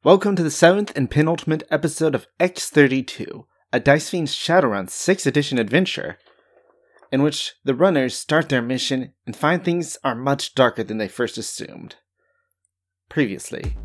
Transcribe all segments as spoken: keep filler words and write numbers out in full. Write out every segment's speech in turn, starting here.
Welcome to the seventh and penultimate episode of X thirty-two, a Dice Fiends Shadowrun sixth edition adventure, in which the runners start their mission and find things are much darker than they first assumed. Previously.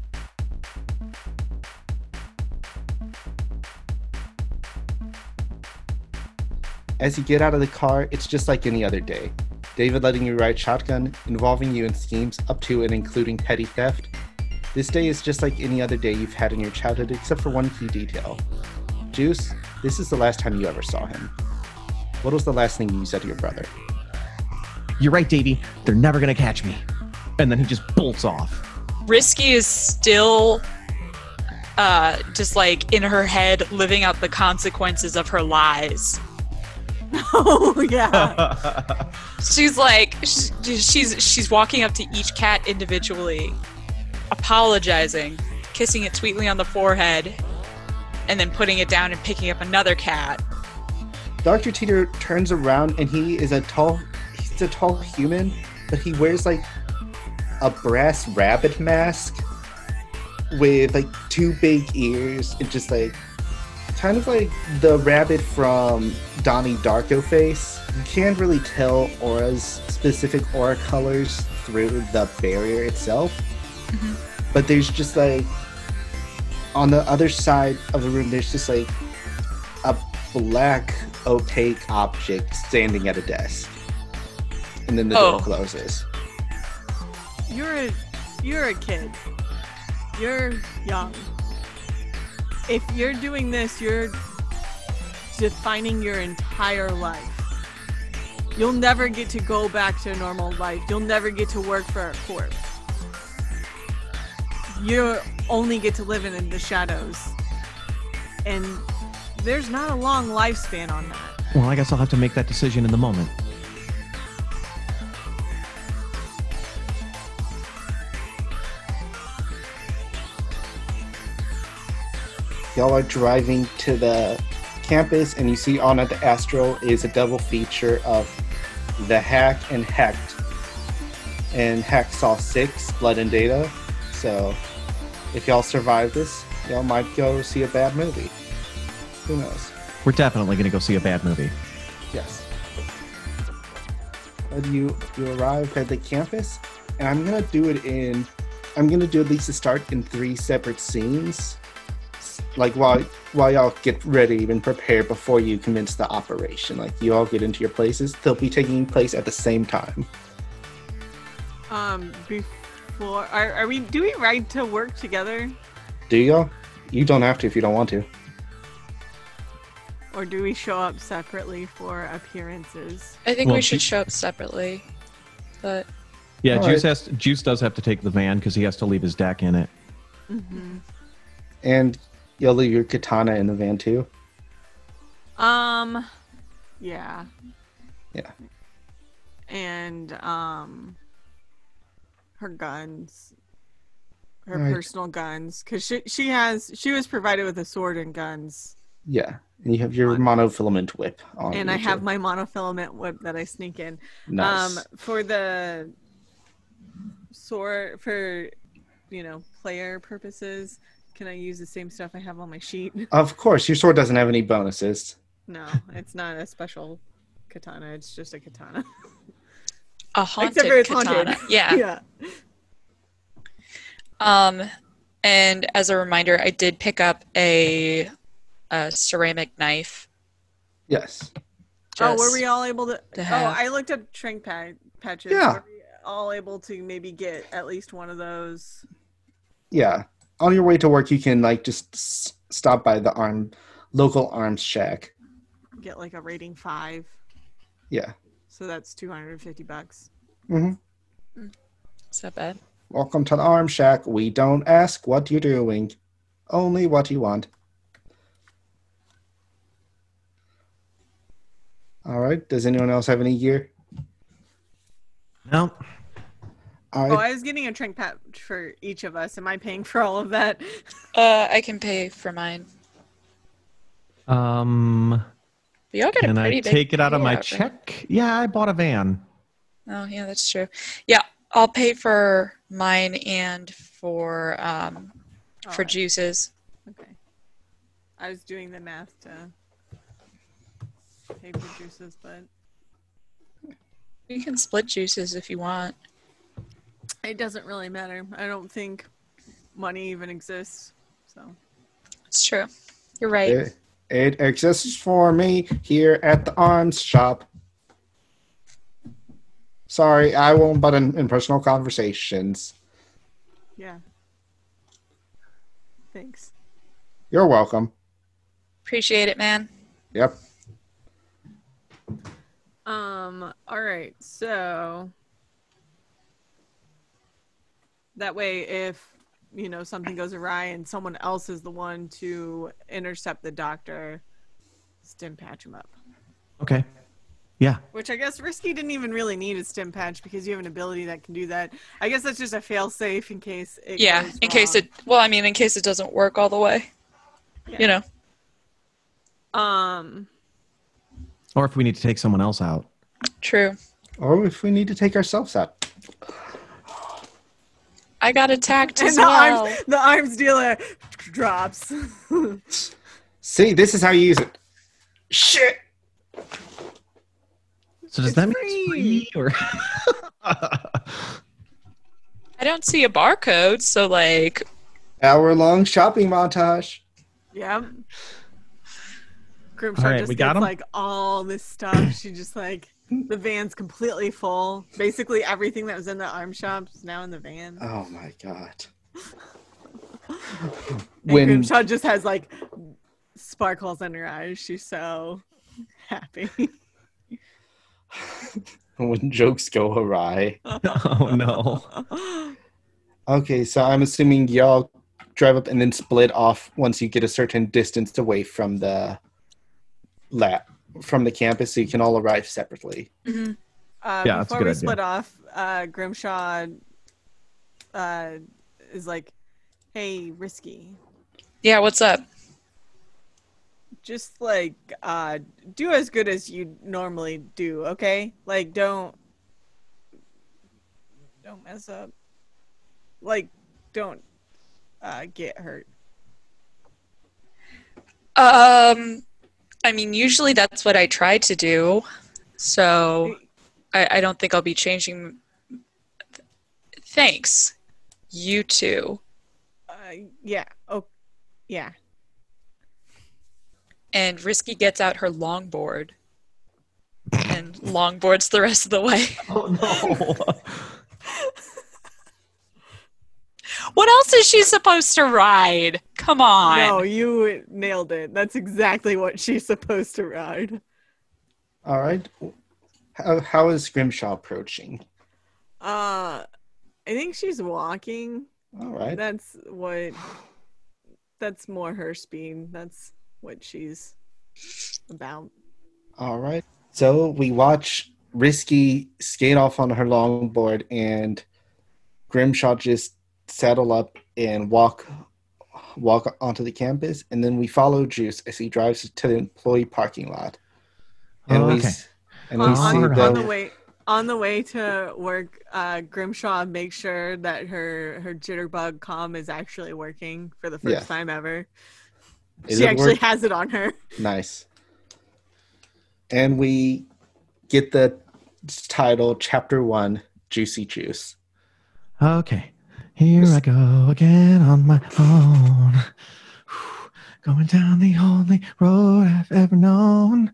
As you get out of the car, it's just like any other day. David letting you ride shotgun, involving you in schemes up to and including petty theft. This day is just like any other day you've had in your childhood except for one key detail. Juice, this is the last time you ever saw him. What was the last thing you said to your brother? You're right, Davey. They're never gonna catch me. And then he just bolts off. Risky is still uh, just like in her head living out the consequences of her lies. Oh yeah. She's like she's she's she's walking up to each cat individually, apologizing, kissing it sweetly on the forehead, and then putting it down and picking up another cat. Doctor Teeter turns around and he is a tall he's a tall human, but he wears like a brass rabbit mask with like two big ears and just like kind of like the rabbit from Donnie Darko face. You can't really tell Aura's specific aura colors through the barrier itself. Mm-hmm. But there's just like, on the other side of the room, there's just like a black opaque object standing at a desk. And then the oh. door closes. You're a, you're a kid. You're young. If you're doing this, you're defining your entire life. You'll never get to go back to a normal life. You'll never get to work for a corp. You only get to live in the shadows. And there's not a long lifespan on that. Well, I guess I'll have to make that decision in the moment. Y'all are driving to the campus and you see on at the Astral is a double feature of the Hack and Hacked. And Hack saw six, Blood and Data. So if y'all survive this, y'all might go see a bad movie. Who knows? We're definitely going to go see a bad movie. Yes. But you you arrive at the campus, and I'm gonna do it in. I'm gonna do at least a start in three separate scenes. Like while while y'all get ready and prepare before you commence the operation. Like you all get into your places. They'll be taking place at the same time. Um, before are are we do we ride to work together? Do y'all? You don't have to if you don't want to. Or do we show up separately for appearances? I think Well, we should she- show up separately, but Yeah, All Juice right. has to, Juice does have to take the van because he has to leave his deck in it. Mm-hmm. And you'll leave your katana in the van too. Um, yeah. Yeah. And um, her guns, her All right. personal guns, because she she has she was provided with a sword and guns, Yeah. And you have your monofilament whip on. and you I have too. my monofilament whip that I sneak in. Nice. Um, for the sword for you know player purposes, can I use the same stuff I have on my sheet? Of course, your sword doesn't have any bonuses. No, it's not a special katana. It's just a katana. a Except haunted for it's katana. haunted. Yeah. Yeah. Um, and as a reminder, I did pick up a, a ceramic knife. Yes. Oh, were just we all able to? to Oh, have. I looked up shrink pad, patches. Yeah. Were we all able to maybe get at least one of those? Yeah. On your way to work, you can like just s- stop by the arm local arms shack. Get like a rating five. Yeah. So that's two hundred fifty bucks. Mm-hmm. Is that bad? Welcome to the arm shack. We don't ask what you're doing, only what you want. All right. Does anyone else have any gear? No. All Oh, right. I was getting a shrink patch for each of us. Am I paying for all of that? Uh, I can pay for mine. Um, But y'all get a can pretty I big take it out of my payout, right? check? Yeah, I bought a van. Oh, yeah, that's true. Yeah, I'll pay for mine and for um, for right. juices. Okay. I was doing the math to pay for juices, but You can split juices if you want. it doesn't really matter. I don't think money even exists. So It's true. You're right. It, it exists for me here at the arms shop. Sorry, I won't butt in, in personal conversations. yeah. Thanks. You're welcome. Appreciate it, man. Yep. Um, all right, so that way if you know something goes awry and someone else is the one to intercept the doctor, stim patch him up. Okay. Yeah. Which I guess Risky didn't even really need a stim patch because you have an ability that can do that. I guess that's just a fail safe in case it Yeah, goes in case wrong. it, well, I mean, in case it doesn't work all the way. Yeah. You know. Um Or if we need to take someone else out. True. Or if we need to take ourselves out. I got attacked and as the well. arms the arms dealer drops. See, this is how you use it. Shit! So does It's that mean free. it's free or I don't see a barcode, so like, Hour-long shopping montage. Yeah. Grimshaw All right, just we got gets 'em? like all this stuff. She just like the van's completely full. Basically everything that was in the arm shop is now in the van. Oh my god. And When Grimshaw just has like sparkles in her eyes. She's so happy. when jokes go awry. Oh no. Okay, so I'm assuming y'all drive up and then split off once you get a certain distance away from the lab, from the campus, so you can all arrive separately. mhm. Uh, Yeah, that's a before good we idea. split off, uh, Grimshaw uh, is like, "Hey, Risky, Yeah, what's up? just like uh, do as good as you normally do, okay? Like, don't don't mess up. Like, don't uh, get hurt." Um, I mean, usually that's what I try to do, so I, I don't think I'll be changing. Thanks. You too. Uh, yeah. Oh, yeah. And Risky gets out her longboard and longboards the rest of the way. Oh no. What else is she supposed to ride? Come on. No, you nailed it. That's exactly what she's supposed to ride. All right. How, how is Grimshaw approaching? Uh, I think she's walking. All right. That's what. That's more her speed. That's what she's about. All right. So we watch Risky skate off on her longboard and Grimshaw just saddle up and walk walk onto the campus, and then we follow Juice as he drives to the employee parking lot. And Oh, we okay. s- and we On, see on, Alright. on the the way on the way to work, uh, Grimshaw makes sure that her her jitterbug comm is actually working for the first Yeah. time ever. Is she it actually work- has it on her. Nice. And we get the title Chapter One, Juicy Juice. Okay. Here I go again on my own. Going down the only road I've ever known.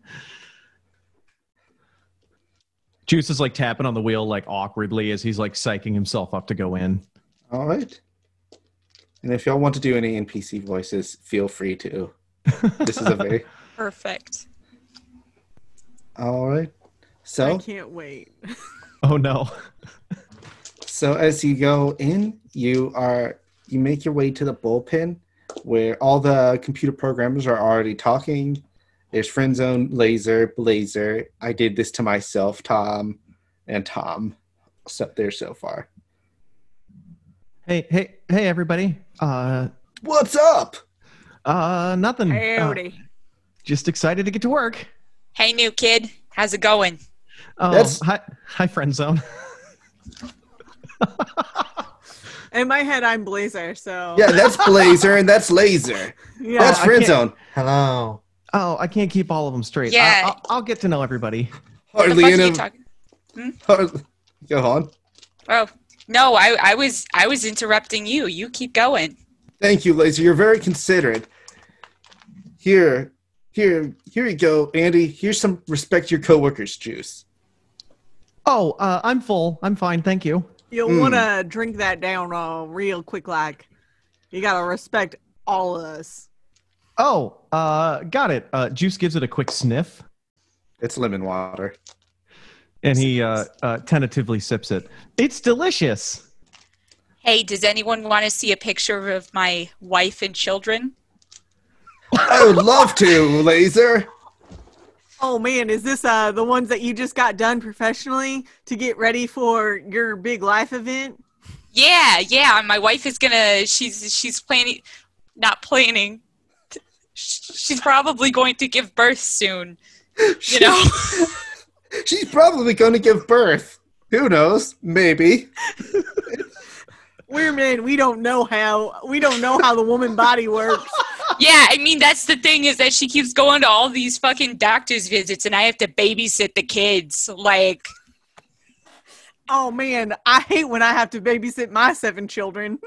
Juice is like tapping on the wheel like awkwardly as he's like psyching himself up to go in. All right. And if y'all want to do any N P C voices, feel free to. This is a very Perfect. all right. I So can't wait. Oh no. so as you go in, you are you make your way to the bullpen where all the computer programmers are already talking. There's Friendzone, Laser, Blazer. I did this to myself, Tom, and Tom. So there so far. Hey, hey, hey everybody. Uh What's up? uh nothing. Uh, Howdy. just excited to get to work. Hey, new kid. How's it going? Oh, That's- hi, hi, friend zone. In my head, I'm Blazer, so... Yeah, that's Blazer and that's Laser. Yeah. That's Oh, I friend can't- zone. Hello. Oh, I can't keep all of them straight. Yeah. I, I'll, I'll get to know everybody. What the Hardly fuck in are you a- talking? hardly- Go on. Oh no, I I was I was interrupting you. You keep going. Thank you, Laser. You're very considerate. Here, here, here you go, Andy. Here's some respect your coworkers juice. Oh, uh, I'm full. I'm fine. Thank you. You'll Mm. want to drink that down uh, real quick, like. You gotta respect all of us. Oh, uh, got it. Uh, Juice gives it a quick sniff, It's lemon water. and he uh, uh, tentatively sips it. It's delicious. Hey, does anyone want to see a picture of my wife and children? I would love to, Laser. Oh man, is this uh the ones that you just got done professionally to get ready for your big life event? Yeah, yeah. My wife is gonna. She's she's planning, not planning. She's probably going to give birth soon. You know. She's probably going to give birth. Who knows? Maybe. We're men. We don't know how. We don't know how the woman body works. Yeah, I mean that's the thing is that she keeps going to all these fucking doctor's visits, and I have to babysit the kids. Like, Oh man, I hate when I have to babysit my seven children.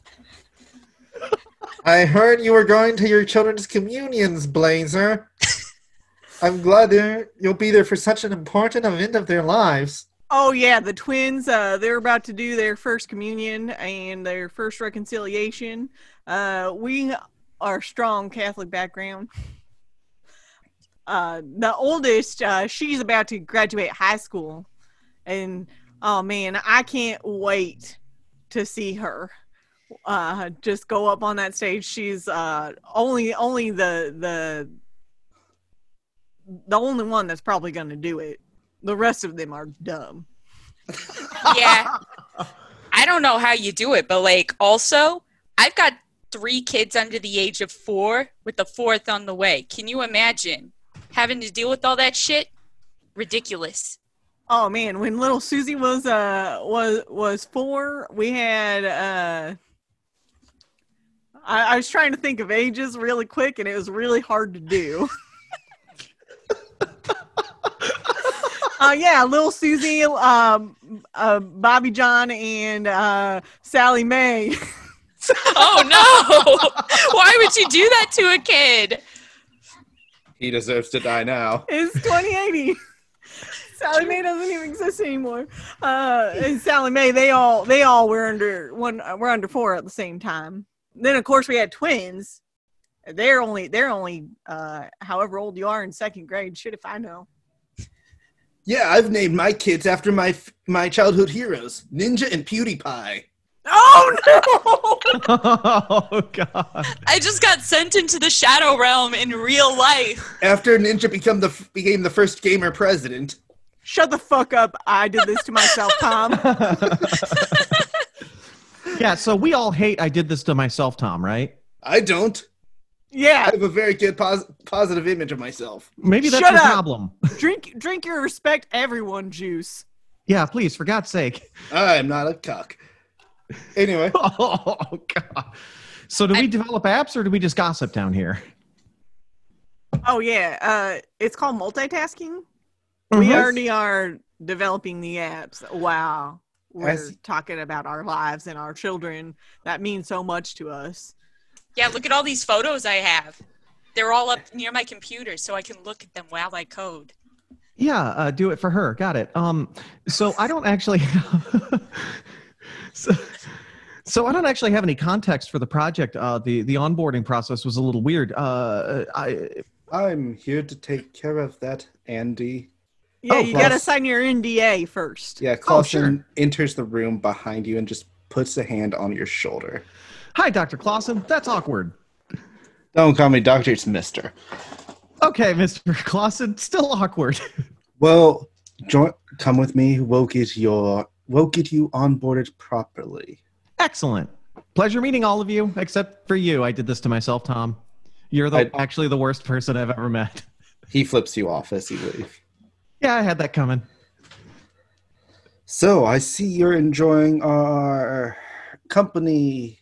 I heard you were going to your children's communions, Blazer. I'm glad they're- you'll be there for such an important event of their lives. Oh yeah, the twins. Uh, they're about to do their first communion and their first reconciliation. Uh, we are strong Catholic background. Uh, the oldest, uh, she's about to graduate high school, and oh man, I can't wait to see her. Uh, just go up on that stage. She's uh only only the the the only one that's probably going to do it. The rest of them are dumb. yeah, I don't know how you do it, but like, also, I've got three kids under the age of four, with the fourth on the way. Can you imagine having to deal with all that shit? Ridiculous. Oh man, when little Susie was uh was was four, we had uh I, I was trying to think of ages really quick, and it was really hard to do. Uh, yeah, little Susie, um, uh, Bobby John, and uh, Sally Mae. Oh no! Why would you do that to a kid? He deserves to die now. It's twenty eighty. Sally Mae doesn't even exist anymore. Uh, and Sally Mae, they all they all were under one. Uh, were under four at the same time. Then of course we had twins. They're only they're only uh, however old you are in second grade. Shit if I know. Yeah, I've named my kids after my my childhood heroes, Ninja and PewDiePie. Oh no! Oh God! I just got sent into the Shadow Realm in real life. After Ninja become the became the first gamer president. Shut the fuck up! I did this to myself, Tom. Yeah, so we all hate I did this to myself, Tom, right? I don't. Yeah, I have a very good pos- positive image of myself. Maybe that's Shut the up. problem. drink drink your respect everyone juice. Yeah, please, for God's sake. I'm not a cuck. Anyway, Oh God! So, do we I- develop apps or do we just gossip down here? Oh yeah, uh, it's called multitasking. Mhm. We already are developing the apps. Wow, we're As- talking about our lives and our children. That means so much to us. Yeah, look at all these photos I have. They're all up near my computer, so I can look at them while I code. Yeah, uh, do it for her. Got it. Um, so I don't actually. so, so I don't actually have any context for the project. Uh, the the onboarding process was a little weird. Uh, I I'm here to take care of that, Andy. Yeah, Oh, you gotta plus- sign your N D A first. Yeah, Oh, Clausen sure. enters the room behind you and just puts a hand on your shoulder. Hi, Doctor Clausen. That's awkward. Don't call me doctor, it's mister. Okay, Mister Clausen. Still awkward. Well, join, come with me. We'll get your we'll get you onboarded properly. Excellent. Pleasure meeting all of you, except for you. I did this to myself, Tom. You're the I- actually the worst person I've ever met. He flips you off as you leave. Yeah, I had that coming. So I see you're enjoying our company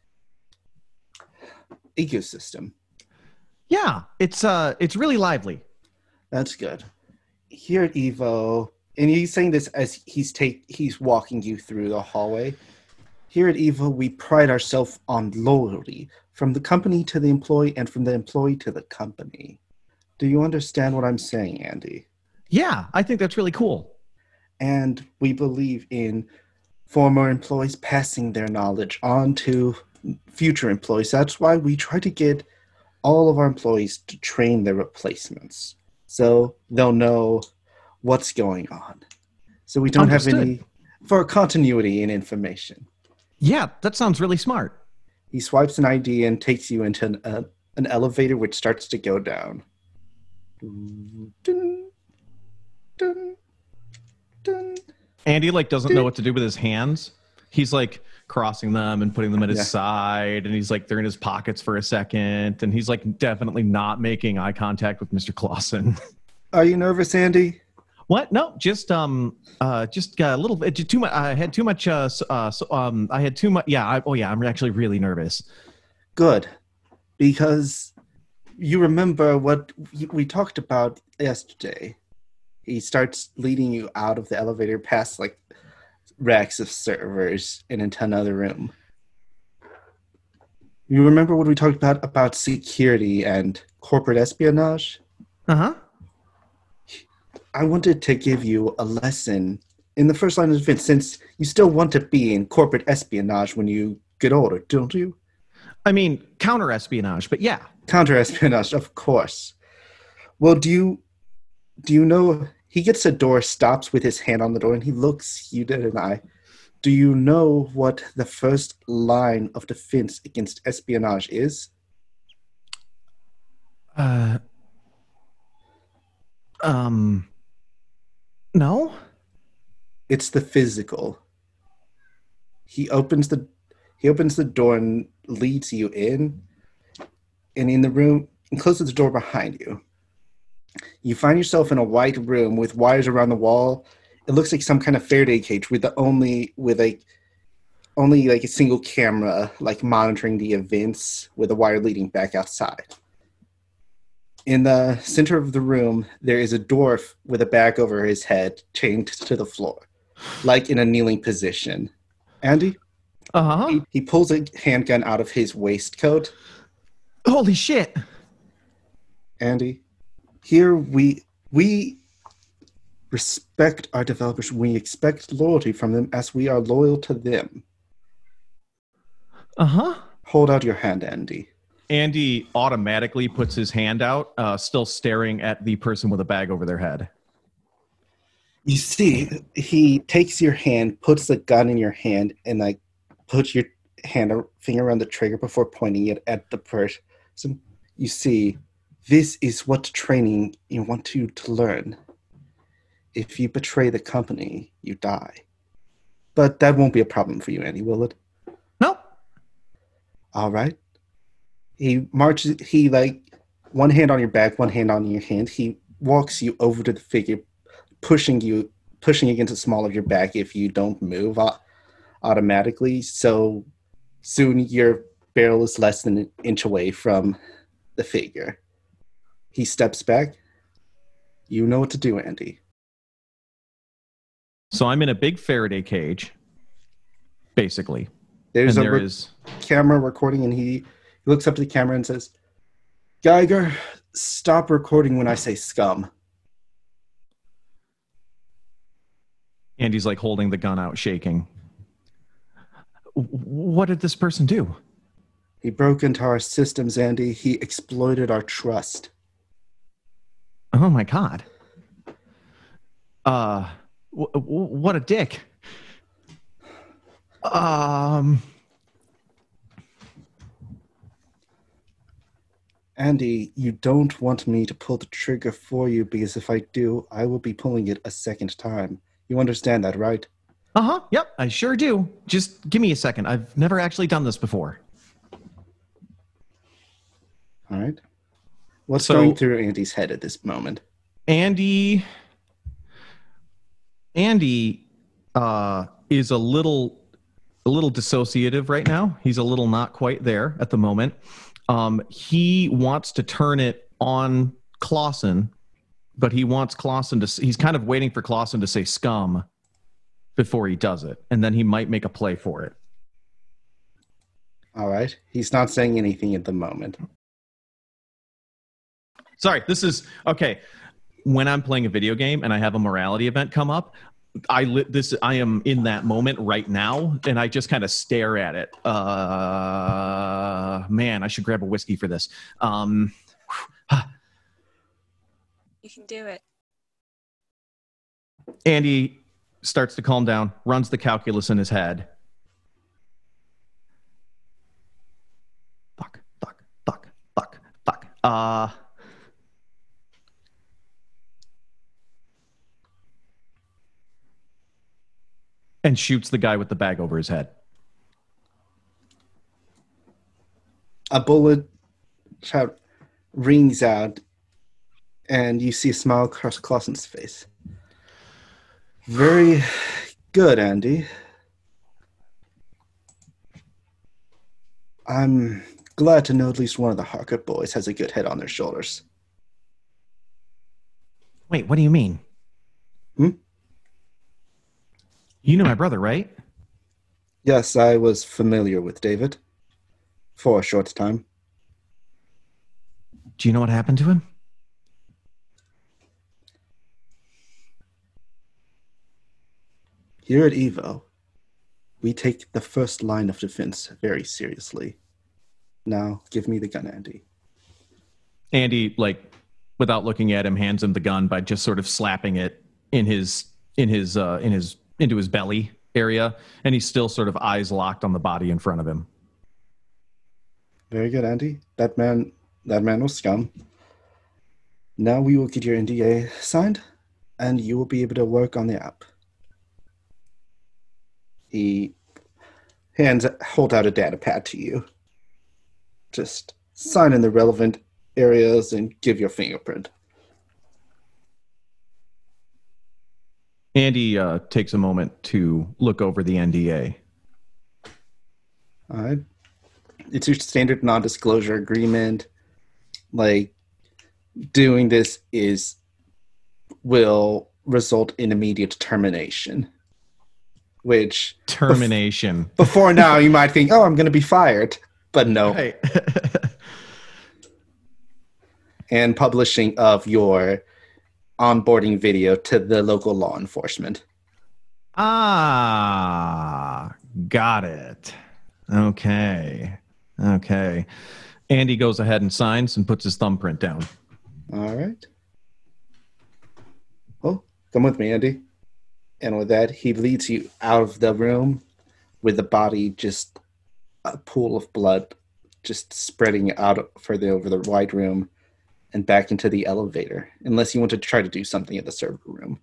ecosystem? Yeah, it's uh, it's really lively. That's good. Here at Evo, and he's saying this as he's take he's walking you through the hallway. Here at Evo, we pride ourselves on loyalty, from the company to the employee and from the employee to the company. Do you understand what I'm saying, Andy? Yeah, I think that's really cool. And we believe in former employees passing their knowledge on to future employees. That's why we try to get all of our employees to train their replacements so they'll know what's going on. So we don't Understood. have any, for continuity in information. Yeah, that sounds really smart. He swipes an I D and takes you into an, uh, an elevator which starts to go down. Dun, dun, dun. Andy like doesn't know what to do with his hands. He's like crossing them and putting them at his Yeah. side, and he's like they're in his pockets for a second, and he's like definitely not making eye contact with Mister Clausen. Are you nervous, Andy? What? No, just um, uh, just got a little bit too much. I had too much. Uh, so- uh, so, um, I had too much. Yeah. I, oh, yeah. I'm actually really nervous. Good. Because you remember what we talked about yesterday. He starts leading you out of the elevator past like racks of servers and into another room. You remember what we talked about about security and corporate espionage? Uh huh. I wanted to give you a lesson in the first line of defense, since you still want to be in corporate espionage when you get older, don't you? I mean, counter espionage, but yeah. Counter espionage, of course. Well, do you do you know he gets a door, stops with his hand on the door, and he looks you dead in the eye. Do you know what the first line of defense against espionage is? Uh. Um. No. It's the physical. He opens the he opens the door and leads you in, and in the room and closes the door behind you. You find yourself in a white room with wires around the wall. It looks like some kind of Faraday cage with the only with a only like a single camera like monitoring the events with a wire leading back outside. In the center of the room, there is a dwarf with a bag over his head chained to the floor, like in a kneeling position. Andy? Uh huh. He, he pulls a handgun out of his waistcoat. Holy shit. Andy, here we we respect our developers. We expect loyalty from them as we are loyal to them. Uh huh. Hold out your hand, Andy. Andy automatically puts his hand out, uh, still staring at the person with a bag over their head. You see, he takes your hand, puts the gun in your hand, and like puts your hand or finger around the trigger before pointing it at the person. You see, this is what training you want to to learn. If you betray the company, you die. But that won't be a problem for you, Andy, will it? Nope. All right. He marches, he like, one hand on your back, one hand on your hand. He walks you over to the figure, pushing you, pushing against the small of your back if you don't move uh, automatically. So soon your barrel is less than an inch away from the figure. He steps back. You know what to do, Andy. So I'm in a big Faraday cage, basically. There's and a there re- is... camera recording, and he, he looks up to the camera and says, Geiger, stop recording when I say scum. Andy's like holding the gun out, shaking. What did this person do? He broke into our systems, Andy. He exploited our trust. Oh my God. Uh, w- w- what a dick. Um, Andy, you don't want me to pull the trigger for you, because if I do, I will be pulling it a second time. You understand that, right? uh-huh. Yep, I sure do. Just give me a second. I've never actually done this before. All right. What's So- going through Andy's head at this moment? Andy, Andy, uh, is a little a little dissociative right now. He's a little not quite there at the moment. Um, he wants to turn it on Clausen, but he wants Clausen to, he's kind of waiting for Clausen to say scum before he does it. And then he might make a play for it. All right. He's not saying anything at the moment. Sorry, this is, okay. When I'm playing a video game and I have a morality event come up, I li- this I am in that moment right now, and I just kind of stare at it. Uh, man, I should grab a whiskey for this. Um, You can do it. Andy starts to calm down, runs the calculus in his head. Fuck, fuck, fuck, fuck, fuck. Uh, and shoots the guy with the bag over his head. A bullet shout rings out, and you see a smile across Clausen's face. Very good, Andy. I'm glad to know at least one of the Harker boys has a good head on their shoulders. Wait, what do you mean? Hmm? You know my brother, right? Yes, I was familiar with David for a short time. Do you know what happened to him? Here at Evo, we take the first line of defense very seriously. Now, give me the gun, Andy. Andy, like, without looking at him, hands him the gun by just sort of slapping it in his in his uh, in his into his belly area, and he's still sort of eyes locked on the body in front of him. Very good, Andy. That man, that man was scum. Now we will get your N D A signed, and you will be able to work on the app. He hands hold out a data pad to you. Just sign in the relevant areas and give your fingerprint. Andy uh, takes a moment to look over the N D A. All right. It's your standard non-disclosure agreement. Like, doing this is will result in immediate termination. Which Termination. Bef- before now, you might think, "Oh, I'm going to be fired," but no. Right. And publishing of your onboarding video to the local law enforcement. Ah, got it. Okay. Okay. Andy goes ahead and signs and puts his thumbprint down. All right. Oh, come with me, Andy. And with that, he leads you out of the room with the body just a pool of blood just spreading out further over the wide room and back into the elevator, unless you want to try to do something in the server room.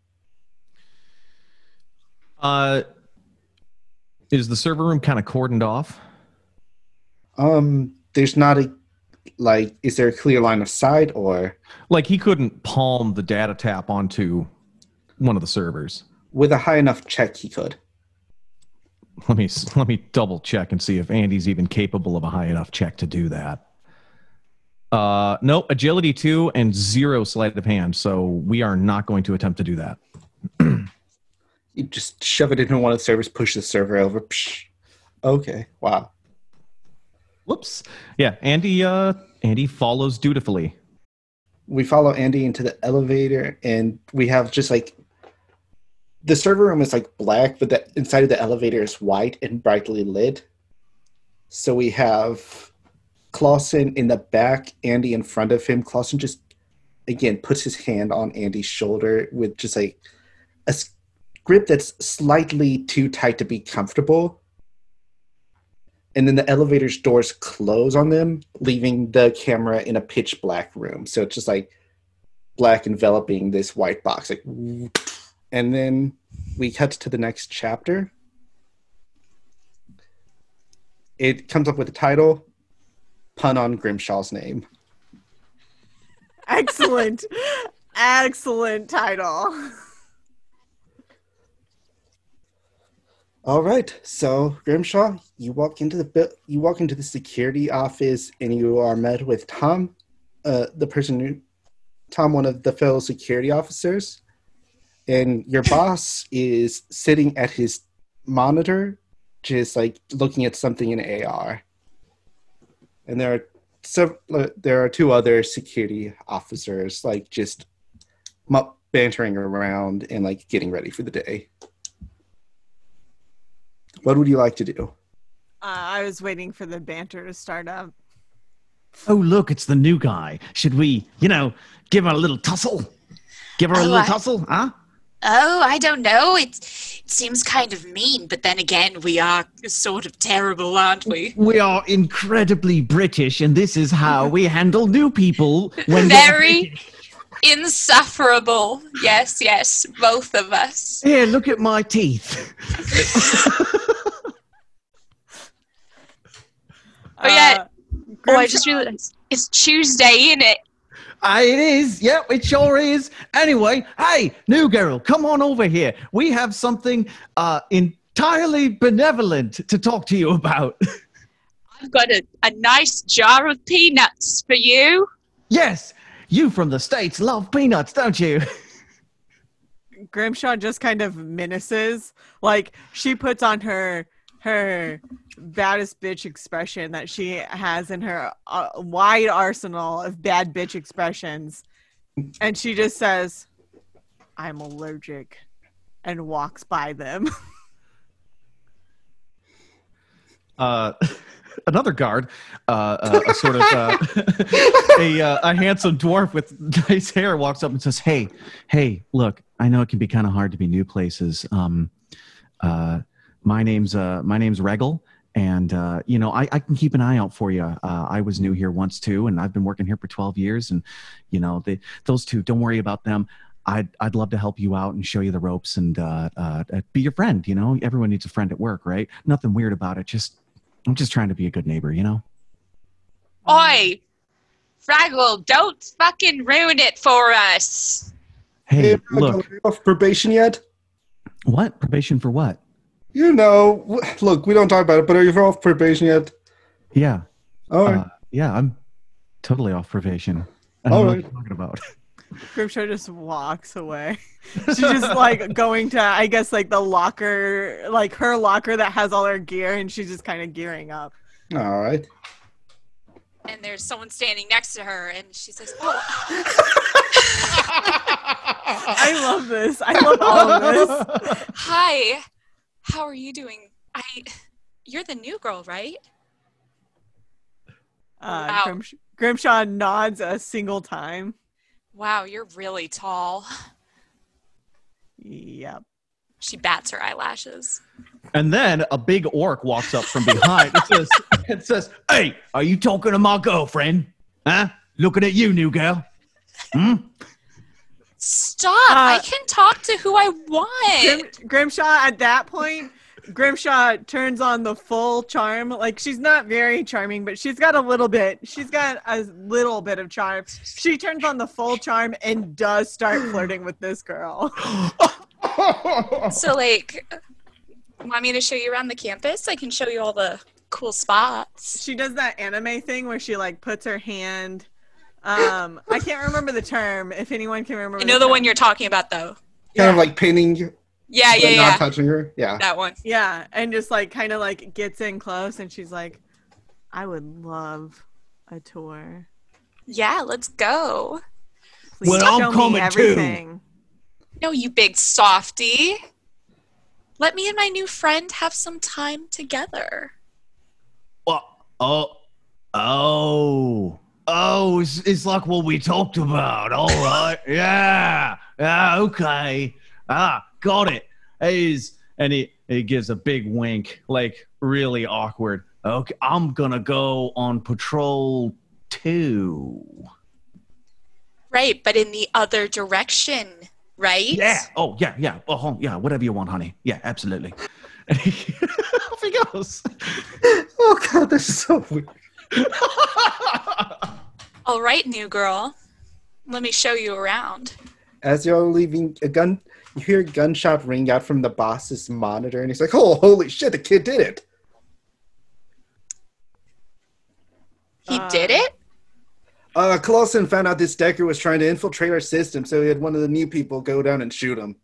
Uh, is the server room kind of cordoned off? Um, there's not a, like, is there a clear line of sight, or? Like, he couldn't palm the data tap onto one of the servers. With a high enough check, he could. Let me let me double check and see if Andy's even capable of a high enough check to do that. Uh, no, agility two and zero sleight of hand, so we are not going to attempt to do that. You just shove it into one of the servers, push the server over. Psh. Okay, wow. Whoops. Yeah, Andy. Uh, Andy follows dutifully. We follow Andy into the elevator, and we have just like the server room is like black, but the inside of the elevator is white and brightly lit. So we have Clausen in the back, Andy in front of him. Clausen just again puts his hand on Andy's shoulder with just like a grip that's slightly too tight to be comfortable. And then the elevator's doors close on them, leaving the camera in a pitch black room. So it's just like black enveloping this white box. Like, and then we cut to the next chapter. It comes up with the title, Pun on Grimshaw's Name. Excellent. Excellent title. All right, so Grimshaw, you walk into the bu- you walk into the security office, and you are met with Tom, uh, the person who, Tom, one of the fellow security officers, and your boss is sitting at his monitor, just like looking at something in A R. And there are sev- uh, there are two other security officers, like just mu- bantering around and like getting ready for the day. What would you like to do? Uh, I was waiting for the banter to start up. Oh, look, it's the new guy. Should we, you know, give her a little tussle? Give her a Oh, little I- tussle, huh? Oh, I don't know. It, it seems kind of mean, but then again, we are sort of terrible, aren't we? We are incredibly British, and this is how we handle new people when Very insufferable. Yes, yes, both of us. Here, look at my teeth. Oh, yeah. Uh, Oh, I Grimshaw- just realized it's Tuesday, isn't it? Ah, it is. Yep, it sure is. Anyway, hey, new girl, come on over here. We have something uh, entirely benevolent to talk to you about. I've got a, a nice jar of peanuts for you. Yes, you from the States love peanuts, don't you? Grimshaw just kind of menaces. Like, she puts on her her baddest bitch expression that she has in her uh, wide arsenal of bad bitch expressions. And she just says, I'm allergic, and walks by them. Uh, another guard, uh, uh, a sort of uh, a, uh, a handsome dwarf with nice hair walks up and says, hey, hey, look, I know it can be kind of hard to be new places. Um, uh, my name's uh, my name's Regal, and uh, you know I, I can keep an eye out for you. Uh, I was new here once too, and I've been working here for twelve years. And you know they, those two, don't worry about them. I'd I'd love to help you out and show you the ropes and uh, uh, be your friend. You know, everyone needs a friend at work, right? Nothing weird about it. Just I'm just trying to be a good neighbor, you know. Oi, Fraggle, don't fucking ruin it for us. Hey, Hey, look, are you off probation yet? what probation for what? You know, w- look, we don't talk about it, but are you off probation yet? Yeah, All right. uh, yeah, I'm totally off probation. I All don't know right. what you're talking about. Grimshaw just walks away. She's just like going to, I guess, like the locker, like her locker that has all her gear, and she's just kind of gearing up. All right. And there's someone standing next to her, and she says, oh, I love this. I love all of this. hi, how are you doing? I, you're the new girl, right? Uh, Wow. Grimsh- Grimshaw nods a single time. Wow, you're really tall. Yep. She bats her eyelashes. And then a big orc walks up from behind. It says, it says, hey, are you talking to my girlfriend? Huh? Looking at you, new girl. Hmm? Stop! Uh, I can talk to who I want. Grim- Grimshaw, at that point, Grimshaw turns on the full charm. Like, she's not very charming, but she's got a little bit. She's got a little bit of charm. She turns on the full charm and does start flirting with this girl. So, like, want me to show you around the campus? I can show you all the cool spots. She does that anime thing where she, like, puts her hand... Um, I can't remember the term, if anyone can remember I know the term. one you're talking about, though. Kind of like pinning you, Yeah, but yeah, not yeah. touching her. Yeah. That one. Yeah, and just, like, kind of, like, gets in close, and she's like, I would love a tour. Yeah, let's go. Please Well, I'm show coming me too. everything. No, you big softy. Let me and my new friend have some time together. What? Oh, oh, oh! It's, it's like what we talked about. All right, yeah, yeah, okay. Ah, got it. Is and he he gives a big wink, like really awkward. Okay, I'm gonna go on patrol too. Right, but in the other direction, right? Yeah. Oh, yeah, yeah. Oh, hon- yeah. Whatever you want, honey. Yeah, absolutely. And he, off he goes. Oh god, this is so weird. All right, new girl. Let me show you around. As you're leaving, a gun, you hear a gunshot ring out from the boss's monitor, and he's like, "Oh, holy shit! The kid did it!" He Uh, did it? Uh, Clausen found out this Decker was trying to infiltrate our system, so he had one of the new people go down and shoot him.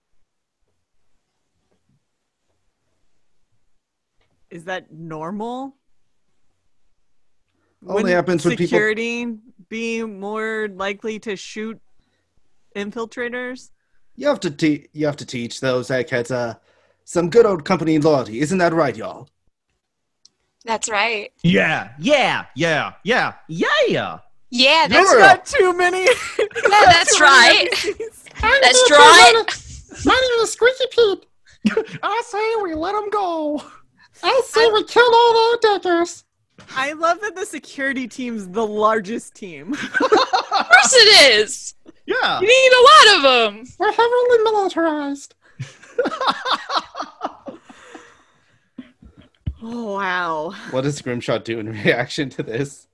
Is that normal? Only Wouldn't happens when people- security be more likely to shoot infiltrators? You have to te- you have to teach those eggheads uh, some good old company loyalty. Isn't that right, y'all? That's right. Yeah, yeah, yeah, yeah, yeah. Yeah, that's You're right. Got too many. Yeah, that's right. That's My right. name is Squeaky Pete. I say we let him go. I say we kill all the Deckers. I love that the security team's the largest team. Of course it is. Yeah. You need a lot of them. We're heavily militarized. Oh, wow. What does Grimshot do in reaction to this?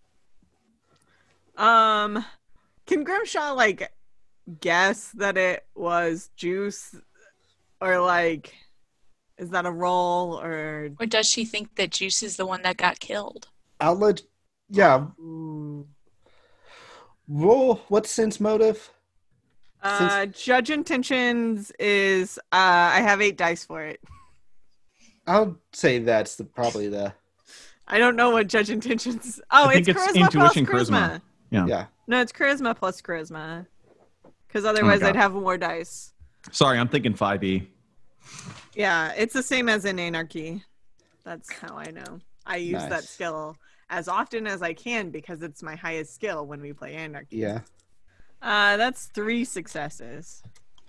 Um, can Grimshaw, like, guess that it was Juice? Or, like, is that a roll? Or... Or does she think that Juice is the one that got killed? Outlet, yeah. Ooh. Roll. What's Sin's motive? Uh, Judge Intentions is, uh, I have eight dice for it. I'll say that's the, probably the. I don't know what Judge Intentions. Oh, I think it's, it's charisma intuition, plus charisma. charisma. Yeah. Yeah. No, it's charisma plus charisma. Because otherwise, God. I'd have more dice. Sorry, I'm thinking five E. Yeah, it's the same as in Anarchy. That's how I know. I use Nice. that skill as often as I can because it's my highest skill when we play Anarchy. Yeah. Uh, that's three successes.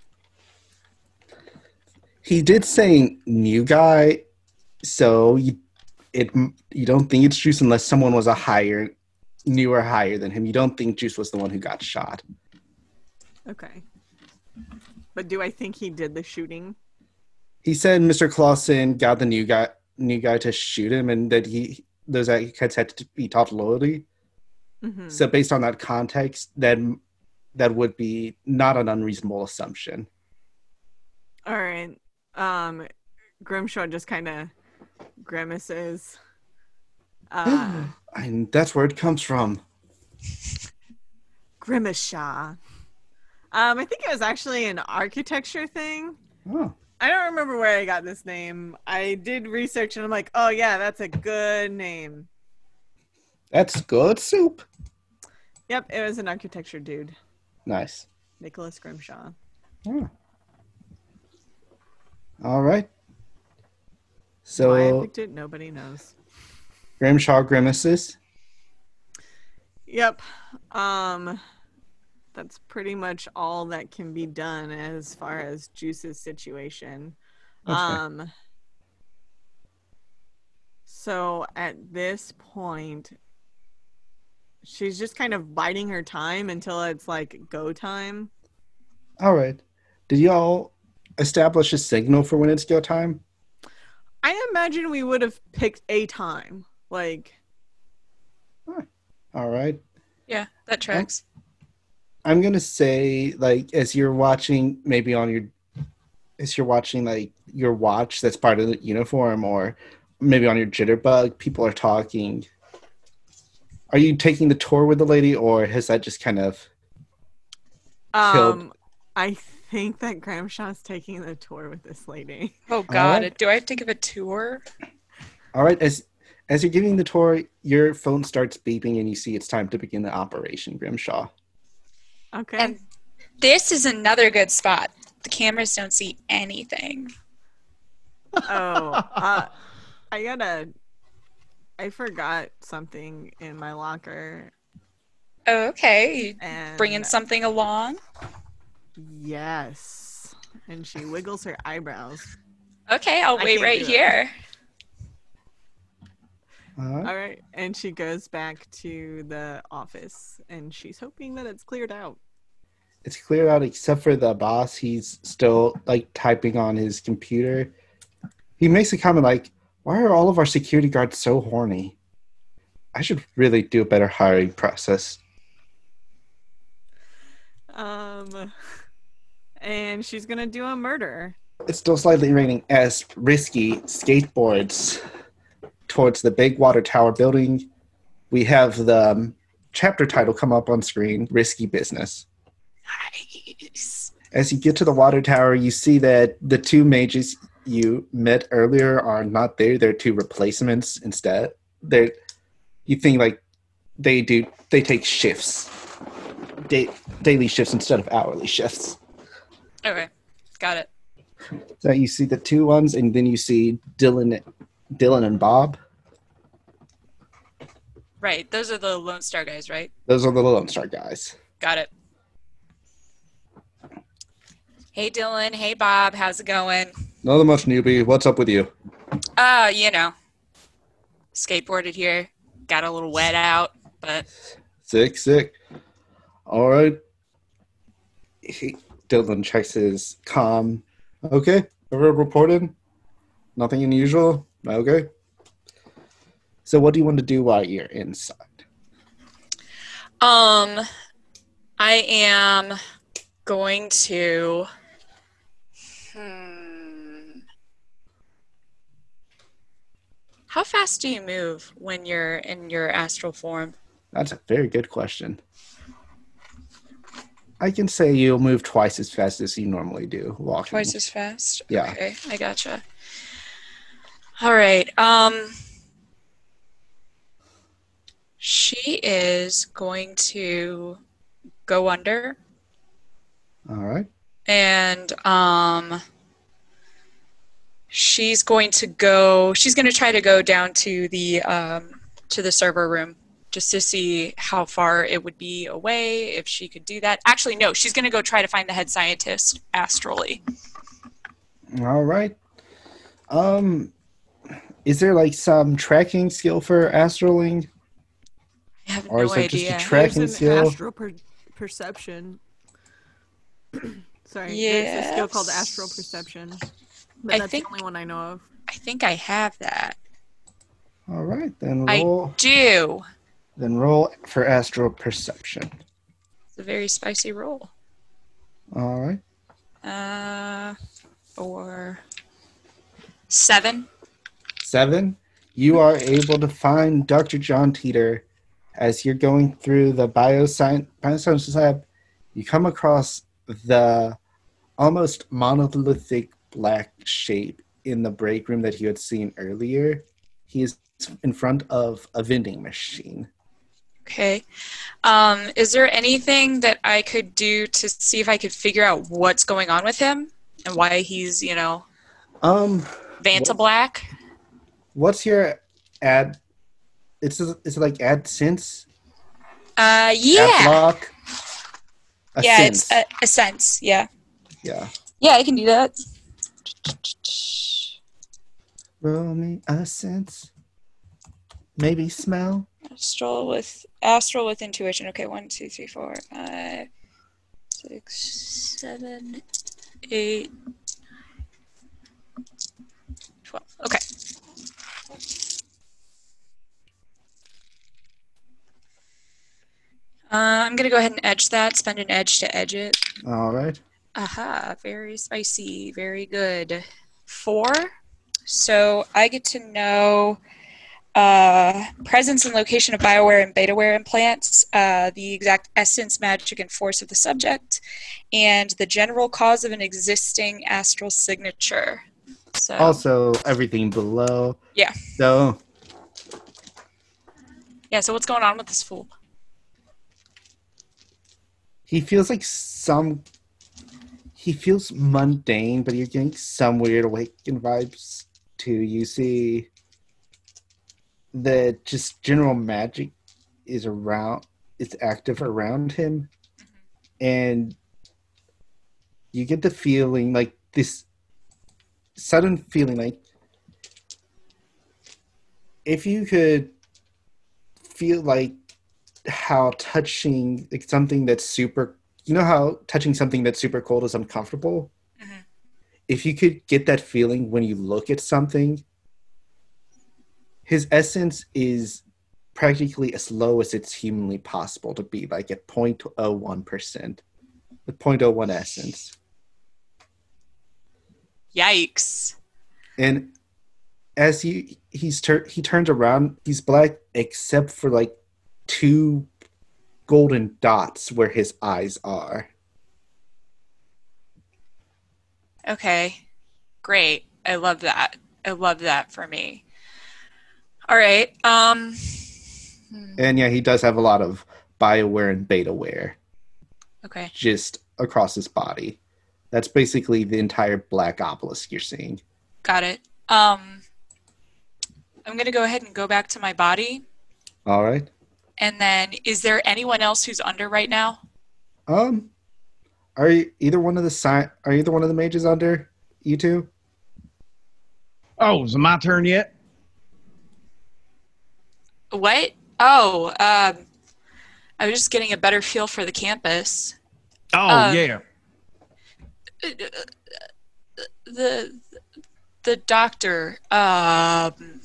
He did say new guy, so you it you don't think it's Juice unless someone was a higher, newer higher than him. You don't think Juice was the one who got shot. Okay. But do I think he did the shooting? He said Mister Clausen got the new guy new guy to shoot him, and that he those kids had to be taught loyalty. Mm-hmm. So based on that context, then that would be not an unreasonable assumption. All right. Um, Grimshaw just kind of grimaces. Uh, And that's where it comes from. Grimace-shaw. Um, I think it was actually an architecture thing. Oh, I don't remember where I got this name. I did research and I'm like, oh yeah, that's a good name. that's good soup. Yep, it was an architecture dude. Nice. Nicholas Grimshaw. Oh. All right. Why I So picked it, nobody knows. Grimshaw grimaces. Yep. Um, that's pretty much all that can be done as far as Juice's situation. Okay. Um, so at this point, she's just kind of biding her time until it's like go time. All right. Did y'all establish a signal for when it's go time? I imagine we would have picked a time. Like, All right. Yeah, that tracks. I'm gonna say, like, as you're watching, maybe on your, as you're watching, like, your watch that's part of the uniform, or maybe on your jitterbug, people are talking. Are you taking the tour with the lady, or has that just kind of killed? um, I think that Gramshaw's taking the tour with this lady. Oh God, right. do I have to give a tour? All right, as as you're giving the tour, your phone starts beeping, and you see it's time to begin the operation, Grimshaw. Okay. And this is another good spot. The cameras don't see anything. Oh, uh, I gotta. I forgot something in my locker. Oh, okay. You And bringing something along? Yes. And she wiggles her eyebrows. Okay, I'll I wait can't right do it. here. All right. All right. And she goes back to the office and she's hoping that it's cleared out. It's cleared out except for the boss. He's still, like, typing on his computer. He makes a comment like, why are all of our security guards so horny? I should really do a better hiring process. Um, and she's gonna do a murder. It's still slightly raining as Risky skateboards towards the big water tower building. We have the um, chapter title come up on screen, Risky Business. Nice. As you get to the water tower, you see that the two mages you met earlier are not there. They're two replacements instead. They're, you think like they do, they take shifts, da- daily shifts instead of hourly shifts. Okay, got it. So you see the two ones, and then you see Dylan, Dylan and Bob. Right, those are the Lone Star guys, right? Those are the Lone Star guys. Got it. Hey, Dylan. Hey, Bob. How's it going? Not much, newbie. What's up with you? Uh, you know, skateboarded here. Got a little wet out, but... Sick, sick. All right. He, Dylan checks his comm. Okay, ever reported? Nothing unusual? Okay. So what do you want to do while you're inside? Um, I am going to... Hmm. How fast do you move when you're in your astral form? That's a very good question. I can say you'll move twice as fast as you normally do walking. Twice as fast? Yeah. Okay, I gotcha. All right. Um, she is going to go under. All right. And um, she's going to go, she's going to try to go down to the um, to the server room just to see how far it would be away, if she could do that. Actually, no, she's going to go try to find the head scientist astrally. All right. Um, is there like some tracking skill for astraling? I have Or no is it idea. just a tracking There's an skill? astral per- perception. Sorry, there's a skill called Yes. astral perception. But I that's think- the only one I know of. I think I have that. All right, then I roll. do. Then roll for astral perception. It's a very spicy roll. All right. Uh, four, seven. Seven. You are able to find Doctor John Teeter as you're going through the bioscience biosciences lab. You come across the almost monolithic black shape in the break room that you had seen earlier. He is in front of a vending machine. Okay. Um, is there anything that I could do to see if I could figure out what's going on with him and why he's, you know, Um, Vanta what- Black? what's your ad? It's it's like AdSense. Uh, Ad yeah. block. A Yeah, sense. it's a, a sense. Yeah. yeah. Yeah, I can do that. Roll me a sense. Maybe smell. Astral with astral with intuition. Okay, one, two, three, four, five, six, seven, eight, twelve. Okay. Uh, I'm gonna go ahead and edge that. Spend an edge to edge it. All right. Aha, very spicy, very good. Four. So I get to know uh, presence and location of BioWare and BetaWare implants, uh, the exact essence, magic, and force of the subject, and the general cause of an existing astral signature. So Also, everything below. Yeah. So, yeah. So what's going on with this fool? he feels like some. He feels mundane, but you're getting some weird awakened vibes too. You see that just general magic is around, it's active around him. And you get the feeling like this sudden feeling like if you could feel like how touching like something that's super, you know how touching something that's super cold is uncomfortable? Mhm. If you could get that feeling when you look at something, his essence is practically as low as it's humanly possible to be, like at zero point zero one percent. The zero point zero one essence. Yikes. And as he he's tur- he turns around, he's black except for like two golden dots where his eyes are. Okay. Great. I love that. I love that for me. All right. Um And yeah, he does have a lot of bioware and betaware Okay. just across his body. That's basically the entire black obelisk you're seeing. Got it. Um I'm going to go ahead and go back to my body. All right. And then is there anyone else who's under right now? Um, are you, either one of the si- Are either one of the mages under you two? Oh, is it my turn yet? What? Oh, um I was just getting a better feel for the campus. Oh, Um, yeah. The the doctor um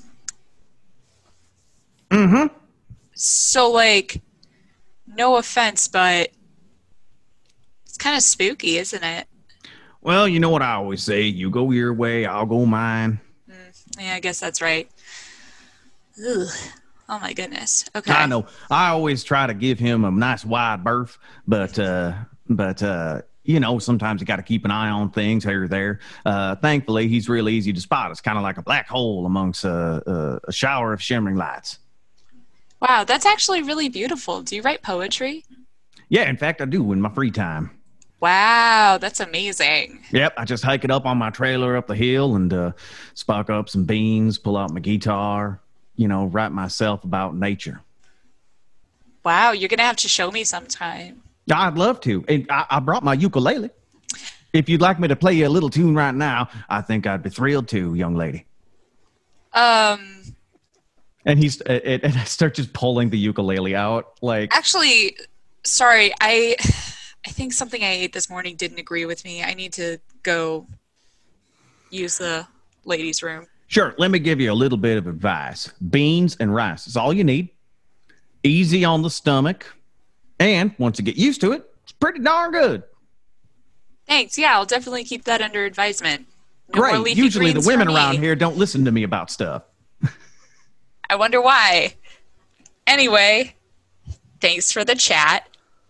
Mm-hmm. so like no offense, but it's kind of spooky, isn't it? Well, you know what I always say. You go your way, I'll go mine. Yeah, I guess that's right. Ugh. Oh my goodness. Okay. I know. I always try to give him a nice wide berth, but, uh, but, uh, you know, sometimes you got to keep an eye on things here or there. Uh, thankfully, he's real easy to spot. It's kind of like a black hole amongst uh, uh, a shower of shimmering lights. Wow, that's actually really beautiful. Do you write poetry? Yeah, in fact, I do in my free time. Wow, that's amazing. Yep, I just hike it up on my trailer up the hill and uh, spark up some beans, pull out my guitar, you know, write myself about nature. Wow, you're gonna have to show me sometime. I'd love to. And I, I brought my ukulele. If you'd like me to play you a little tune right now, I think I'd be thrilled to, young lady. Um, And he's and I start just pulling the ukulele out, like actually, sorry, I I think something I ate this morning didn't agree with me. I need to go use the ladies' room. Sure, let me give you a little bit of advice. Beans and rice is all you need. Easy on the stomach. And once you get used to it, it's pretty darn good. Thanks. Yeah, I'll definitely keep that under advisement. No more Great. leafy Usually the greens women for me. around here don't listen to me about stuff. I wonder why. Anyway, thanks for the chat.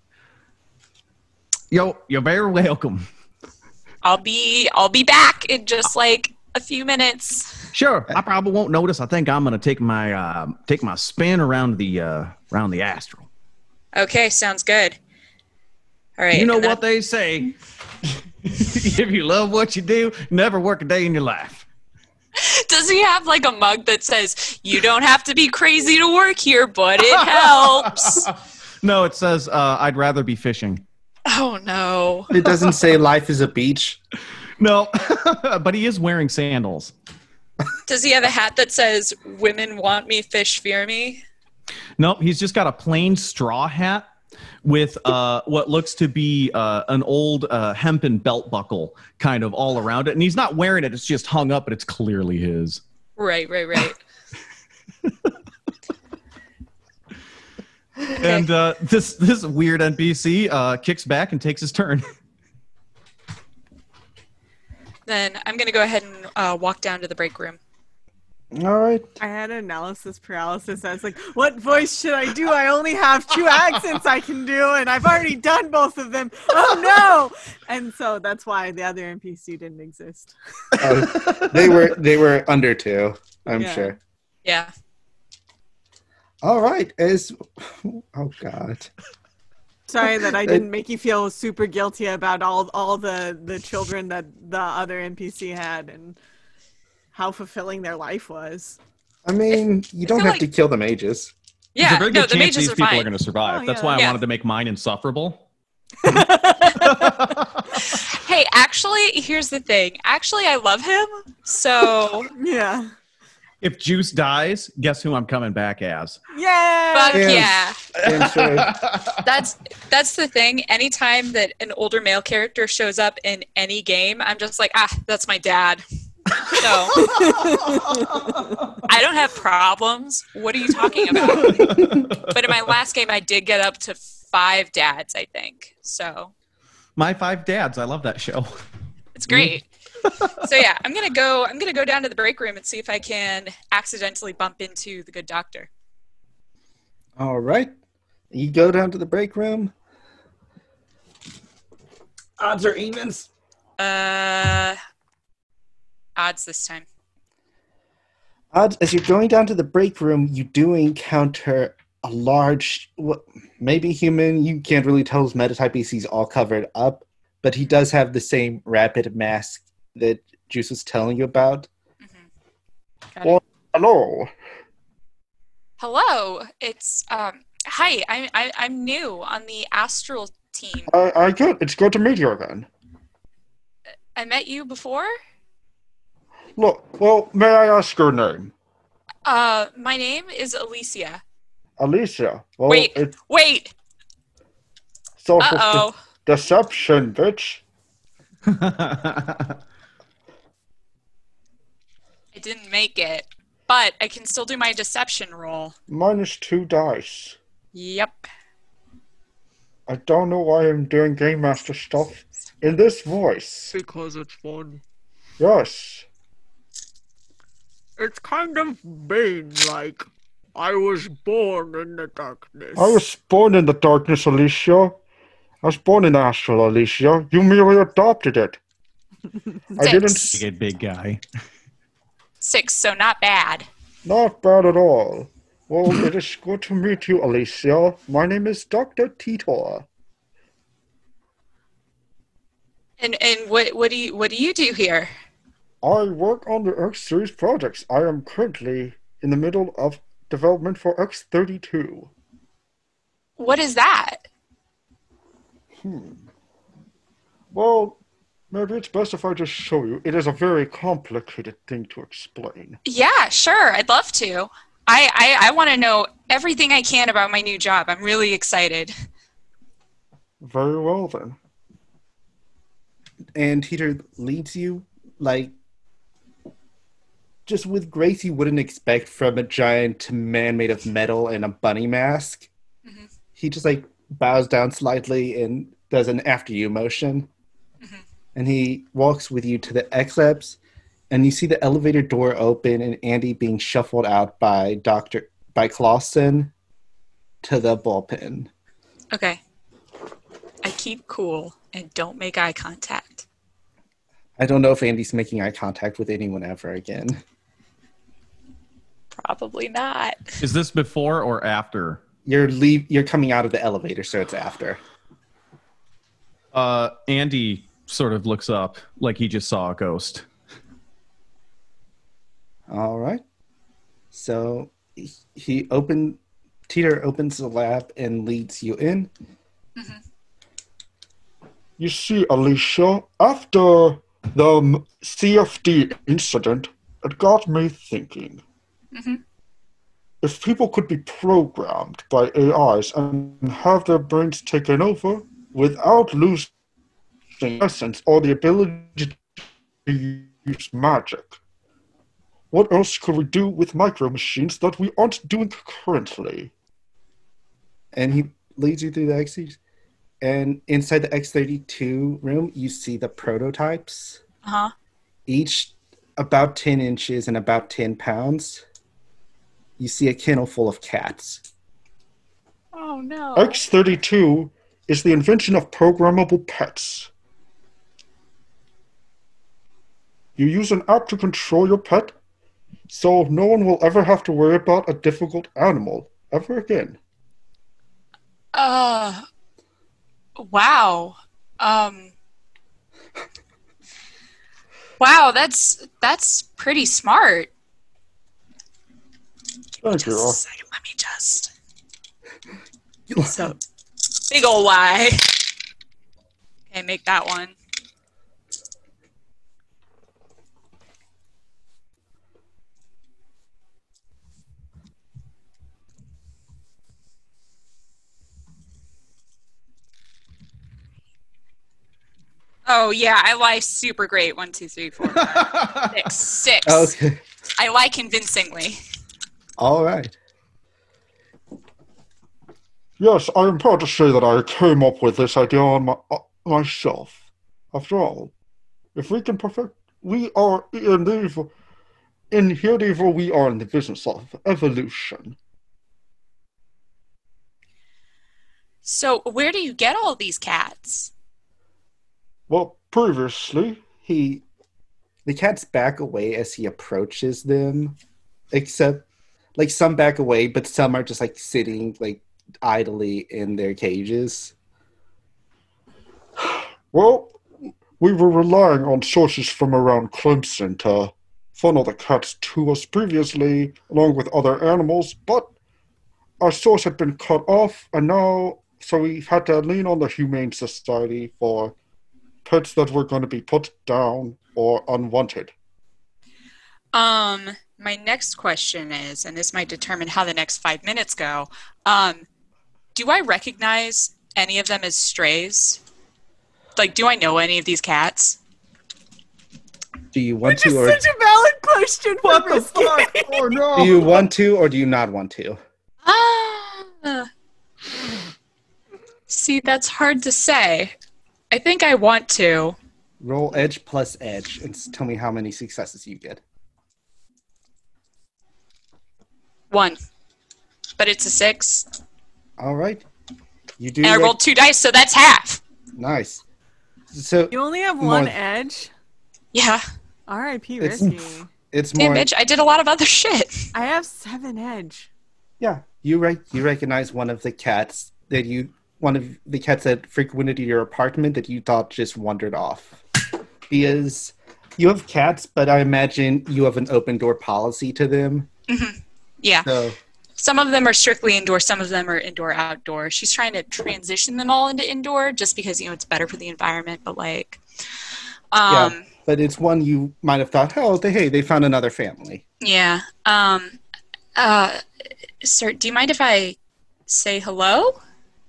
Yo, you're very welcome. I'll be I'll be back in just like a few minutes. Sure, I probably won't notice. I think I'm gonna take my uh, take my spin around the uh, around the astral. Okay, sounds good. All right. You know and then- what they say: if you love what you do, never work a day in your life. Does he have like a mug that says, "You don't have to be crazy to work here, but it helps"? no, it says uh, I'd rather be fishing. Oh no. It doesn't say life is a beach. No, but he is wearing sandals. Does he have a hat that says, "Women want me, fish fear me"? Nope, he's just got a plain straw hat with uh, what looks to be uh, an old uh, hempen belt buckle kind of all around it. And he's not wearing it. It's just hung up, but it's clearly his. Right, right, right. And uh, this this weird N P C uh, kicks back and takes his turn. Then I'm going to go ahead and uh, walk down to the break room. All right. I had analysis paralysis. I was like, what voice should I do? I only have two accents I can do, and I've already done both of them. Oh, no! And so that's why the other N P C didn't exist. Uh, they were they were under two, I'm Yeah. sure. Yeah. All right. As oh god. Sorry that I didn't make you feel super guilty about all all the, the children that the other N P C had and how fulfilling their life was. I mean, you don't feel have like- to kill the mages. There's Yeah, a very no, good the chance mages these are people fine. are going to survive. Oh, That's yeah. why I Yeah. wanted to make mine insufferable. Hey, actually, here's the thing. Actually, I love him, so Yeah. If Juice dies, guess who I'm coming back as? Yay! fuck Damn. yeah. Damn straight. That's that's the thing. Anytime that an older male character shows up in any game, I'm just like, ah, that's my dad. So I don't have problems. What are you talking about? But in my last game, I did get up to five dads, I think. So My Five Dads. I love that show. it's great. So yeah, I'm gonna go. I'm gonna go down to the break room and see if I can accidentally bump into the good doctor. All right. You go down to the break room. Odds or evens? Uh, odds this time. Odds. As you're going down to the break room, you do encounter a large, what, maybe human. You can't really tell his metatype because he's all covered up, but he does have the same rapid mask that Juice was telling you about. Mm-hmm. Well, hello. Hello. It's um. Hi. I'm I, I'm new on the Astral team. I, I good. It's good to meet you again. I met you before. Look, well, may I ask your name? Uh, my name is Alicia. Alicia. Well, Wait. It's Wait. social Uh-oh. de- deception, bitch. I didn't make it, but I can still do my deception roll. Minus two dice. Yep. I don't know why I'm doing Game Master stuff in this voice. Because it's fun. Yes. It's kind of mean, like, I was born in the darkness. I was born in the darkness, Alicia. I was born in Astral, Alicia. You merely adopted it. I Six. didn't... Get big guy. Six, so not bad. Not bad at all. Well, it is good to meet you, Alicia. My name is Doctor Titor. And and what what do you what do you do here? I work on the X-Series projects. I am currently in the middle of development for X thirty-two. What is that? Hmm. Well, maybe it's best if I just show you. It is a very complicated thing to explain. Yeah, sure. I'd love to. I I, I want to know everything I can about my new job. I'm really excited. Very well, then. And Peter leads you, like, just with grace you wouldn't expect from a giant man made of metal and a bunny mask. Mm-hmm. He just, like, bows down slightly and does an after you motion. Mm-hmm. And he walks with you to the X-Labs, and you see the elevator door open and Andy being shuffled out by Doctor by Clausen to the bullpen. Okay. I keep cool and don't make eye contact. I don't know if Andy's making eye contact with anyone ever again. Probably not. Is this before or after? You're leave. You're coming out of the elevator, so it's after. Uh, Andy sort of looks up like he just saw a ghost. All right. So he open. Teeter opens the lab and leads you in. Mm-hmm. You see, Alicia, after the C F D incident, it got me thinking. Mm-hmm. If people could be programmed by A Is and have their brains taken over without losing essence or the ability to use magic, what else could we do with micro machines that we aren't doing currently? And he leads you through the X-Series. And inside the X thirty-two room, you see the prototypes. Uh-huh. Each about ten inches and about ten pounds. You see a kennel full of cats. Oh, no. X thirty-two is the invention of programmable pets. You use an app to control your pet, so no one will ever have to worry about a difficult animal ever again. Uh... Wow. Um. Wow, that's that's pretty smart. Thank you. Just a second, let me just. So, big ol' Y. Okay, make that one. Oh, yeah, I lie super great. One, two, three, four, five, six. Six. Okay. I lie convincingly. All right. Yes, I am proud to say that I came up with this idea on my, uh, myself. After all, if we can perfect we are in evil. In here, evil, we are in the business of evolution. So, where do you get all these cats? Well, previously, he... The cats back away as he approaches them, except, like, some back away, but some are just, like, sitting, like, idly in their cages. Well, we were relying on sources from around Clemson to funnel the cats to us previously, along with other animals, but our source had been cut off, and now, so we had to lean on the Humane Society for pets that were going to be put down or unwanted. Um, my next question is, and this might determine how the next five minutes go, um, do I recognize any of them as strays? Like, do I know any of these cats? Do you want Which to, or is such a valid question. What the Risky. fuck? Oh no! do you want to, or do you not want to? Ah. See, that's hard to say. I think I want to. Roll edge plus edge, and s- tell me how many successes you get. One. But it's a six. All right, you do. And I rec- rolled two dice, so that's half. Nice. So You only have More- one edge? Yeah. R I P It's- risky. it's Damn, more. bitch, I did a lot of other shit. I have seven edge. Yeah, you rec- you recognize one of the cats that you one of the cats that frequented your apartment that you thought just wandered off. Because you have cats, but I imagine you have an open door policy to them. Yeah. So Some of them are strictly indoor, some of them are indoor outdoor. She's trying to transition them all into indoor just because, you know, it's better for the environment, but like um yeah, but it's one you might have thought, oh, they, hey, they found another family. yeah. Um uh sir, do you mind if I say hello?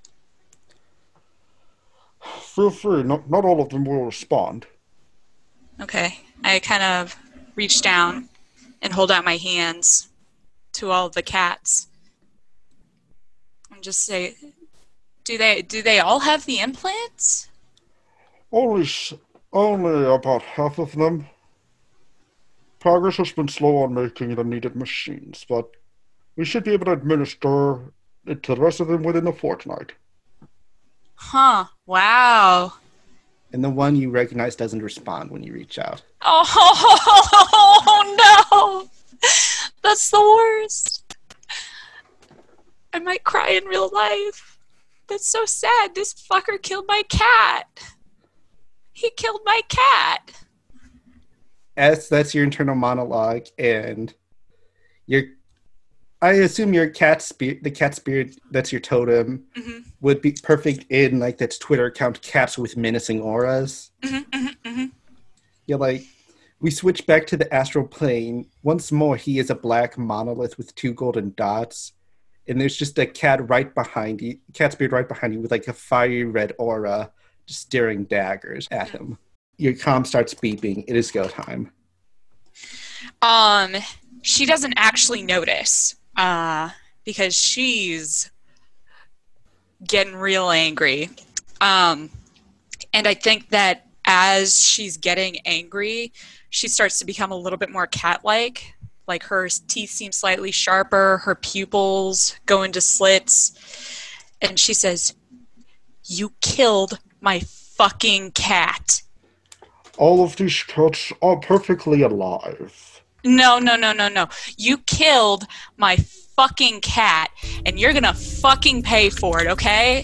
Feel free. Not not all of them will respond. Okay. I kind of reach down and hold out my hands to all of the cats. And just say, do they do they all have the implants? Only s- only about half of them. Progress has been slow on making the needed machines, but we should be able to administer it to the rest of them within a fortnight. Huh. Wow. And the one you recognize doesn't respond when you reach out. Oh no! That's the worst. I might cry in real life. That's so sad. This fucker killed my cat. He killed my cat. As that's your internal monologue, and your, I assume your cat spirit, the cat spirit that's your totem, Mm-hmm. would be perfect in like that's Twitter account, Cats with Menacing Auras. Mm-hmm, mm-hmm, mm-hmm. You're like, we switch back to the astral plane. Once more, he is a black monolith with two golden dots. And there's just a cat right behind you, cat spirit right behind you with like a fiery red aura just staring daggers at him. Your comm starts beeping. It is go time. Um, she doesn't actually notice, uh, because she's getting real angry. Um, and I think that as she's getting angry, she starts to become a little bit more cat-like. Like her teeth seem slightly sharper, her pupils go into slits, and she says, "You killed my fucking cat." All of these cats are perfectly alive. No, no, no, no, no. You killed my fucking cat, and you're gonna fucking pay for it, okay?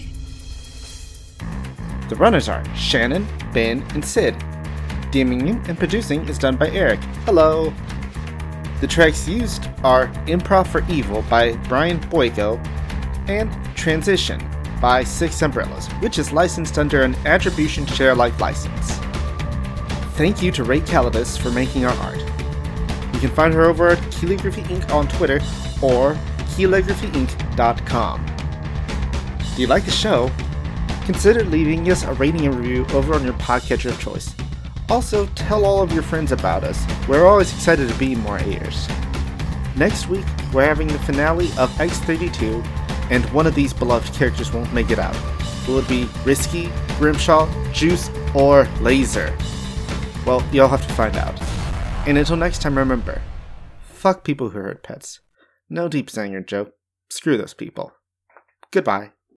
The runners are Shannon, Ben, and Sid. DMing and producing is done by Eric. Hello. The tracks used are Improv for Evil by Brian Boyko and Transition by Six Umbrellas, which is licensed under an Attribution Share Alike license. Thank you to Ray Calabas for making our art. You can find her over at Calligraphy Incorporated on Twitter or calligraphy inc dot com. Do you like the show? Consider leaving us a rating and review over on your podcatcher of choice. Also, tell all of your friends about us. We're always excited to be in more ears. Next week, we're having the finale of X thirty-two, and one of these beloved characters won't make it out. Will it be Risky, Grimshaw, Juice, or Laser? Well, you'll have to find out. And until next time, remember, fuck people who hurt pets. No deep saying your joke. Screw those people. Goodbye.